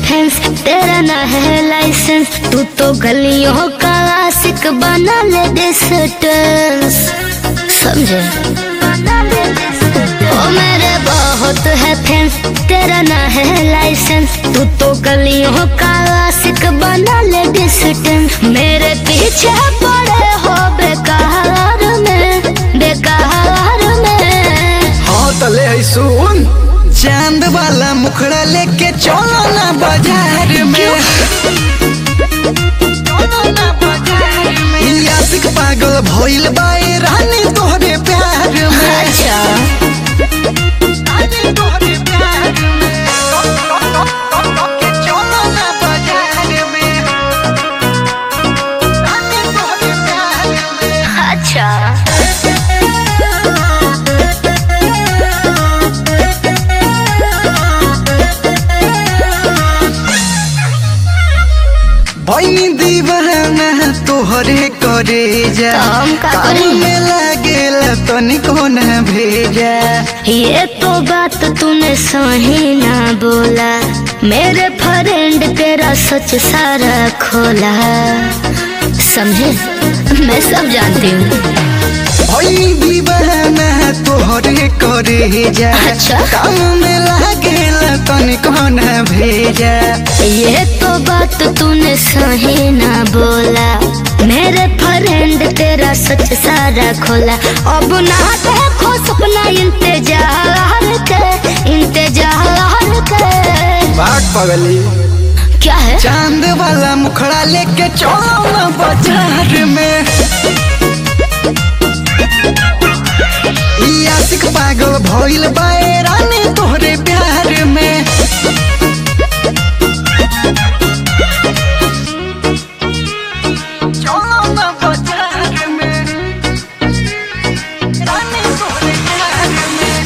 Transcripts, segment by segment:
Fans, तेरा ना है लाइसेंस। तू तो गलियों का आशिक बना ले डिस्टेंस, समझे? ओ मेरे बहुत है फैंस, तेरा ना है लाइसेंस। तू तो गलियों का आशिक बना ले डिस्टेंस। मेरे पीछे पड़े हो बेकार में, बेकार में। हाँ तले है सुन, चांद वाला मुखड़ा लेके चलो ना बाजार में। आशिक पागल भइल बाए रानी तोहरे प्यार में। अच्छा भइनी दीवाना तोहरे करे जा, काम में लागेला तनिको न भेजा। ये तो बात तूने सही ना बोला, मेरे फ्रेंड तेरा सच सारा खोला, समझे? मैं सब जानती हूँ। भइनी दीवाना तोहरे करे जा, अच्छा? काम में लागेला तनिको न भेजा। ये तो बात तूने सही ना बोला, मेरे फ्रेंड तेरा सच सारा खोला। अब ना देखो सपना इंतजार के, इंतजार के। बात पगली क्या है? चांद वाला मुखड़ा लेके चलो ना बाजार में। आशिक पागल भइल बाए रानी तोहरे प्यार में। चलो ना बाजार में, रानी तोहरे प्यार में।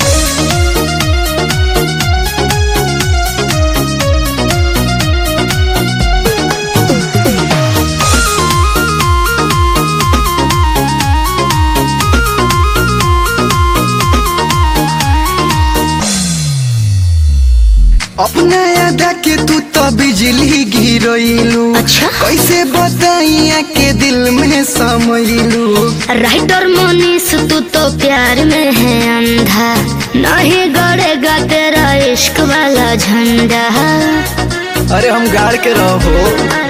अपना यादा के तू तो बिजली गिरइलू। अच्छा? कैसे बताइया के दिल में समइलू। राइटर मनीष तू तो प्यार में है अंधा, नहीं गड़ेगा तेरा इश्क वाला झंडा। अरे हम गाड़ के रहो।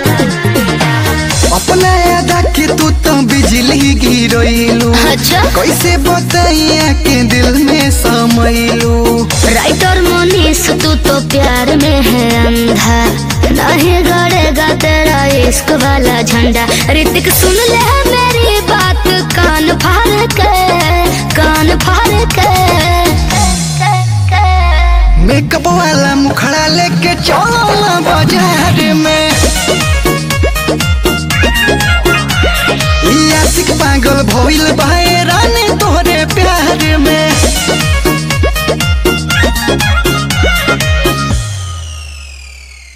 अपना यादा के तू तो बिजली गिरइलू। अच्छा? कैसे बताइया के दिल में समइलू। राइटर मनीष तू तो प्यार में है अंधा, नहीं गड़ेगा तेरा इश्क वाला झंडा। ऋतिक सुन ले मेरी बात कान फाड़ के, कान फाड़ के। मेकअप वाला मुखड़ा लेके चलो ना बाजार में। आशिक पागल भइल बा